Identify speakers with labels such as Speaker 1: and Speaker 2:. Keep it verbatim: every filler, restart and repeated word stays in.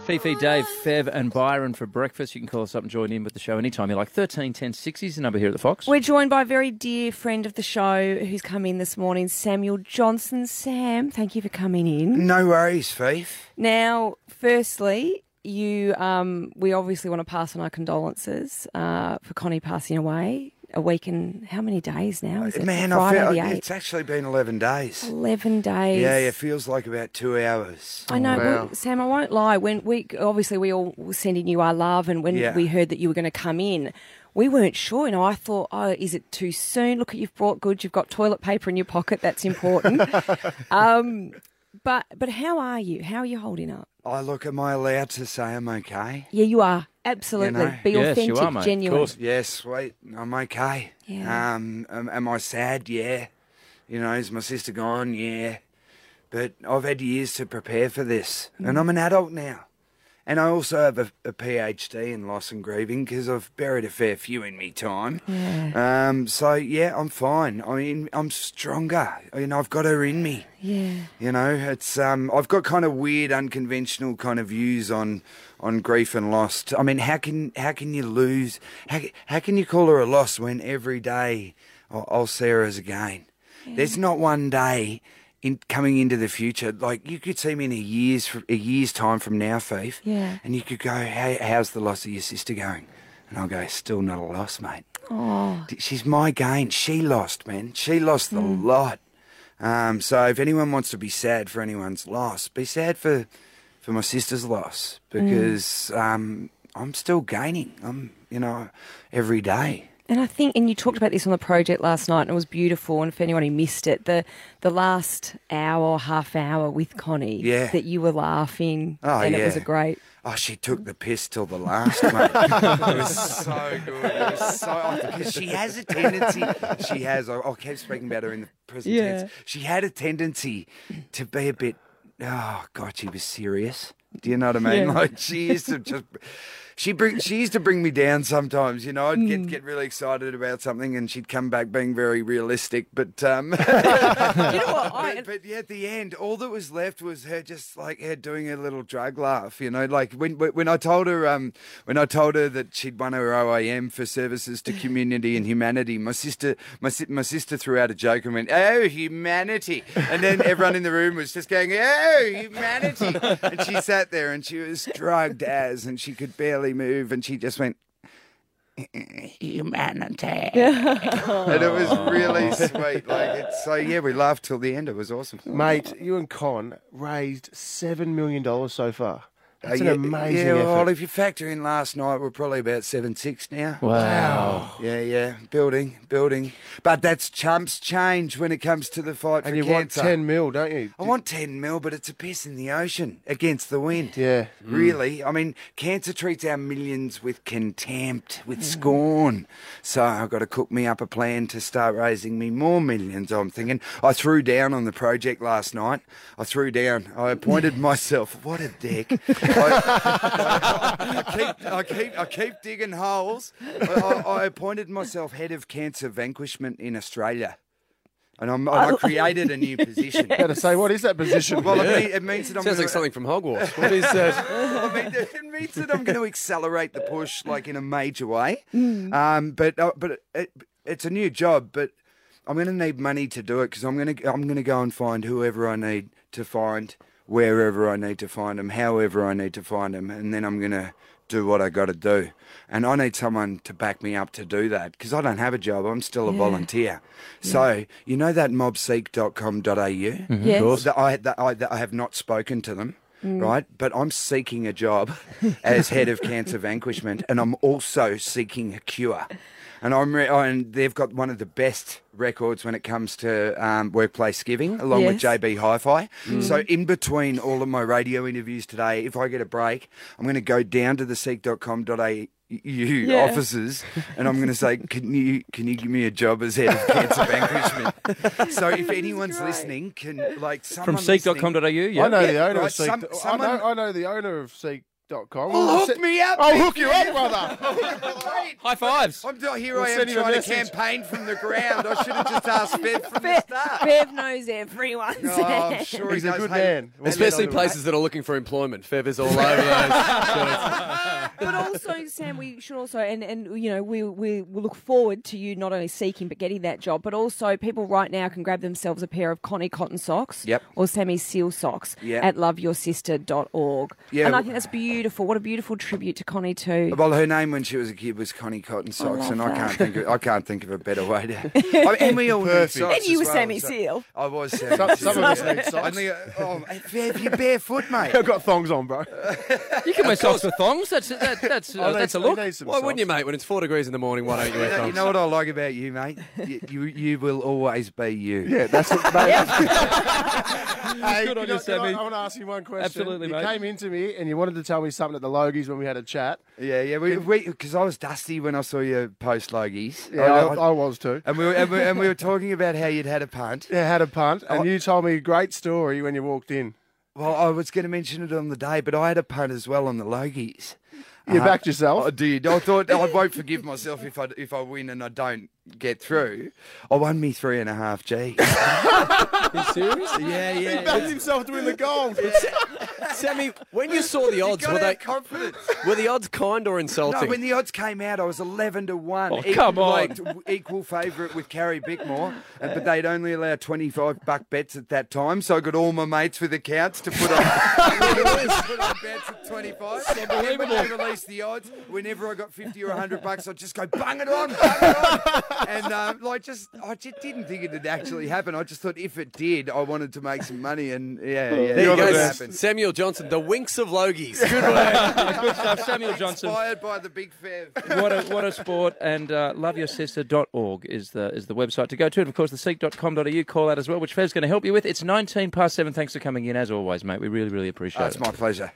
Speaker 1: Fifi, Dave, Fev and Byron for breakfast. You can call us up and join in with the show anytime you like. thirteen ten sixty is the number here at the Fox.
Speaker 2: We're joined by a very dear friend of the show who's come in this morning, Samuel Johnson. Sam, thank you for coming in.
Speaker 3: No worries, Fifi.
Speaker 2: Now, firstly, you, um, we obviously want to pass on our condolences uh, for Connie passing away. A week and how many days now? Is it
Speaker 3: Man,
Speaker 2: Friday
Speaker 3: I feel,
Speaker 2: the eighth?
Speaker 3: it's actually been eleven days.
Speaker 2: eleven days.
Speaker 3: Yeah, it feels like about two hours.
Speaker 2: I know,
Speaker 4: Wow.
Speaker 2: well, Sam, I won't lie. When we obviously we all were sending you our love, and when
Speaker 3: Yeah.
Speaker 2: we heard that you were going to come in, we weren't sure. You know, I thought, oh, is it too soon? Look, you've brought goods. You've got toilet paper in your pocket. That's important. um, but but how are you? How are you holding up?
Speaker 3: Oh, look, am I allowed to say I'm okay?
Speaker 2: Yeah, you are. Absolutely.
Speaker 3: You know?
Speaker 2: Be
Speaker 1: Yes,
Speaker 2: authentic,
Speaker 1: you are, mate. Of
Speaker 2: genuine.
Speaker 1: course.
Speaker 3: Yeah, sweet. I'm okay.
Speaker 2: Yeah.
Speaker 3: Um, am, am I sad? Yeah. You know, is my sister gone? Yeah. But I've had years to prepare for this,
Speaker 2: Mm.
Speaker 3: and I'm an adult now. And I also have a, a PhD in loss and grieving because I've buried a fair few in me time.
Speaker 2: Yeah.
Speaker 3: Um, so, yeah, I'm fine. I mean, I'm stronger. You know, I've got her in me.
Speaker 2: Yeah.
Speaker 3: You know, it's um, I've got kind of weird, unconventional kind of views on on grief and loss. I mean, how can how can you lose? How how can you call her a loss when every day I'll, I'll see her as a gain?
Speaker 2: Yeah.
Speaker 3: There's not one day in coming into the future. Like you could see me in a year's a year's time from now, Fifi.
Speaker 2: Yeah.
Speaker 3: And you could go, hey, how's the loss of your sister going? And I'll go, still not a loss, mate.
Speaker 2: Oh.
Speaker 3: She's my gain. She lost, man. She lost the
Speaker 2: Mm.
Speaker 3: lot. Um, so if anyone wants to be sad for anyone's loss, be sad for for my sister's loss because
Speaker 2: Mm.
Speaker 3: um, I'm still gaining. I'm, you know, every day.
Speaker 2: And I think, and you talked about this on the project last night, and it was beautiful. And for anyone who missed it, the the last hour, half hour with Connie,
Speaker 3: Yeah.
Speaker 2: that you were laughing,
Speaker 3: Oh,
Speaker 2: and it was
Speaker 3: yeah.
Speaker 2: a great.
Speaker 3: Oh, she took the piss till the last, mate. It was so good. It was so because she has a tendency. She has. I, I kept speaking about her in the present
Speaker 2: Yeah.
Speaker 3: tense. She had a tendency to be a bit. Oh God, she was serious. Do you know what I mean?
Speaker 2: Yeah.
Speaker 3: Like she used to just. She bring, she used to bring me down sometimes, you know. I'd
Speaker 2: Mm.
Speaker 3: get get really excited about something, and she'd come back being very realistic. But um,
Speaker 2: You know what? I,
Speaker 3: but, but yeah, at the end, all that was left was her just like her doing a little drug laugh, you know. Like when when I told her um when I told her that she'd won her O A M for services to community and humanity, my sister my si- my sister threw out a joke and went, "Oh, humanity!" And then everyone in the room was just going, "Oh, humanity!" And she sat there and she was drugged as, and she could barely move, and she just went. Humanity, and it was really sweet. Like it's so yeah, we laughed till the end. It was awesome,
Speaker 4: Mate, you and Con raised seven million dollars so far. That's
Speaker 3: Uh,
Speaker 4: an
Speaker 3: yeah,
Speaker 4: amazing
Speaker 3: yeah,
Speaker 4: effort.
Speaker 3: well, if you factor in last night, we're probably about seven six now.
Speaker 1: Wow.
Speaker 3: Yeah, yeah, building, building. But that's chumps change when it comes to the fight
Speaker 4: and
Speaker 3: for
Speaker 4: you
Speaker 3: cancer.
Speaker 4: want ten mil, don't you?
Speaker 3: I want ten mil, but it's a piss in the ocean against the wind.
Speaker 4: Yeah.
Speaker 3: Really, I mean, cancer treats our millions with contempt, with scorn. So I've got to cook me up a plan to start raising me more millions. I'm thinking. I threw down on the project last night. I threw down. I appointed myself. What a dick! I, I, I keep, I keep, I keep digging holes. I, I, I appointed myself head of cancer vanquishment in Australia. And, I'm, and I created a new position.
Speaker 4: Got to say, what is that position?
Speaker 3: Well, it, mean, it means that I'm
Speaker 5: Sounds
Speaker 3: gonna,
Speaker 5: like something from Hogwarts. What is that?
Speaker 3: I mean, it means that I'm going to accelerate the push, like in a major way. Um, but uh, but it, it's a new job. But I'm going to need money to do it because I'm going to I'm going to go and find whoever I need to find, wherever I need to find them, however I need to find them, and then I'm going to do what I got to do. And I need someone to back me up to do that because I don't have a job. I'm still a
Speaker 2: Yeah.
Speaker 3: volunteer. So you know that mobseek dot com dot a u.
Speaker 2: Yes.
Speaker 3: That I, that I, that I have not spoken to them, right? But I'm seeking a job as head of cancer vanquishment, and I'm also seeking a cure. And I'm re- and they've got one of the best records when it comes to um, workplace giving, along with
Speaker 2: Yes.
Speaker 3: J B Hi-Fi. So in between all of my radio interviews today, if I get a break, I'm going to go down to the seek dot com dot a u
Speaker 2: Yeah.
Speaker 3: offices, and I'm going to say, can you can you give me a job as head of cancer vanquishment? So if anyone's
Speaker 2: great.
Speaker 3: listening, can like
Speaker 1: From
Speaker 3: someone
Speaker 1: seek dot com dot a u, yeah.
Speaker 4: I know
Speaker 3: Yeah,
Speaker 4: the owner
Speaker 3: right,
Speaker 4: of Seek.
Speaker 3: some-
Speaker 4: I,
Speaker 3: someone-
Speaker 4: know, I know the owner of Seek. dot com.
Speaker 3: Well, hook me up.
Speaker 4: I'll
Speaker 3: big
Speaker 4: hook you
Speaker 3: Fev.
Speaker 4: up, brother.
Speaker 3: Mate,
Speaker 1: High fives.
Speaker 3: I'm doing, here
Speaker 4: We'll
Speaker 3: I am
Speaker 4: send him a
Speaker 3: trying to
Speaker 4: message.
Speaker 3: campaign from the ground. I should have just asked Fev from the
Speaker 2: Bev,
Speaker 3: start.
Speaker 2: Bev knows everyone.
Speaker 3: Oh, I'm sure
Speaker 4: He's
Speaker 3: he
Speaker 4: a
Speaker 3: does.
Speaker 4: good
Speaker 3: Hey,
Speaker 4: man.
Speaker 3: hey,
Speaker 5: Especially
Speaker 3: little
Speaker 5: places that are looking for employment. Fev is all over those.
Speaker 2: But also, Sam, we should also, and, and you know, we, we we look forward to you not only seeking but getting that job, but also people right now can grab themselves a pair of Connie cotton socks
Speaker 3: Yep.
Speaker 2: or Sammy Seal socks
Speaker 3: Yep.
Speaker 2: at love your sister dot org.
Speaker 3: Yeah.
Speaker 2: And I think that's beautiful. What a beautiful tribute to Connie too.
Speaker 3: Well, her name when she was a kid was Connie Cotton Socks,
Speaker 2: love
Speaker 3: and I
Speaker 2: that.
Speaker 3: can't think of I can't think of a better way to. I, and we all need
Speaker 4: Perfect.
Speaker 3: socks
Speaker 2: And you
Speaker 3: as
Speaker 2: were
Speaker 3: well,
Speaker 2: Sammy
Speaker 3: so-
Speaker 2: Seal.
Speaker 3: I was Sammy
Speaker 4: Some,
Speaker 3: Seal.
Speaker 4: some of us
Speaker 3: yeah.
Speaker 4: need socks.
Speaker 3: Only, uh, oh, Fev, you're barefoot, mate.
Speaker 4: I've got thongs on, bro.
Speaker 1: You can wear socks with thongs. That's that, that's uh,
Speaker 4: I need-
Speaker 1: that's a
Speaker 4: I
Speaker 1: look.
Speaker 4: need some
Speaker 5: Why wouldn't you,
Speaker 4: socks.
Speaker 5: mate? When it's four degrees in the morning, why don't you wear
Speaker 3: You
Speaker 5: thongs?
Speaker 3: know what I like about you, mate? You you, you will always be you.
Speaker 4: Yeah, that's what. Mate. Hey,
Speaker 1: Good on
Speaker 4: can
Speaker 1: you,
Speaker 4: I, can I,
Speaker 1: Sammy.
Speaker 4: I want to ask you one question.
Speaker 1: Absolutely,
Speaker 4: you
Speaker 1: mate.
Speaker 4: came into me and you wanted to tell me something at the Logies when we had a chat.
Speaker 3: Yeah, yeah. We because I was dusty when I saw you post Logies.
Speaker 4: Yeah, I,
Speaker 3: I-
Speaker 4: I was too.
Speaker 3: and we were and we, and we were talking about how you'd had a punt.
Speaker 4: Yeah, had a punt, and
Speaker 3: Oh.
Speaker 4: you told me a great story when you walked in.
Speaker 3: Well, I was going to mention it on the day, but I had a punt as well on the Logies.
Speaker 4: You
Speaker 3: Uh,
Speaker 4: backed yourself.
Speaker 3: I did. I thought I won't forgive myself if I if I win and I don't get through. I won me three and a half G's.
Speaker 5: Are you serious?
Speaker 3: yeah, yeah.
Speaker 4: He backed himself to win the gold.
Speaker 5: Sammy, when you saw the odds,
Speaker 3: Got
Speaker 5: were
Speaker 3: to
Speaker 5: they
Speaker 3: have confidence.
Speaker 5: were the odds kind or insulting?
Speaker 3: No, when the odds came out, I was eleven to one.
Speaker 1: Oh, come on.
Speaker 3: Like, equal favourite with Carrie Bickmore, and, but they'd only allow twenty-five buck bets at that time, so I got all my mates with accounts to put on, put on bets at twenty-five. And when they released the odds, whenever I got fifty or one hundred bucks, I'd just go, bung it on, bung it on. And, um, like, just, I just didn't think it'd actually happen. I just thought if it did, I wanted to make some money, and yeah, yeah,
Speaker 5: there
Speaker 3: it
Speaker 5: you go,
Speaker 3: happened.
Speaker 5: Samuel Johnson, the winks of Logies.
Speaker 1: Good work. Good stuff. Samuel Johnson.
Speaker 3: Inspired by the big Fev.
Speaker 1: What a what a sport, and uh, love your sister dot org is the is the website to go to, and of course the seek dot com dot a u call out as well, which Fev's going to help you with. It's nineteen past seven. Thanks for coming in as always, mate. We really really appreciate
Speaker 3: Oh,
Speaker 1: it.
Speaker 3: it's my pleasure.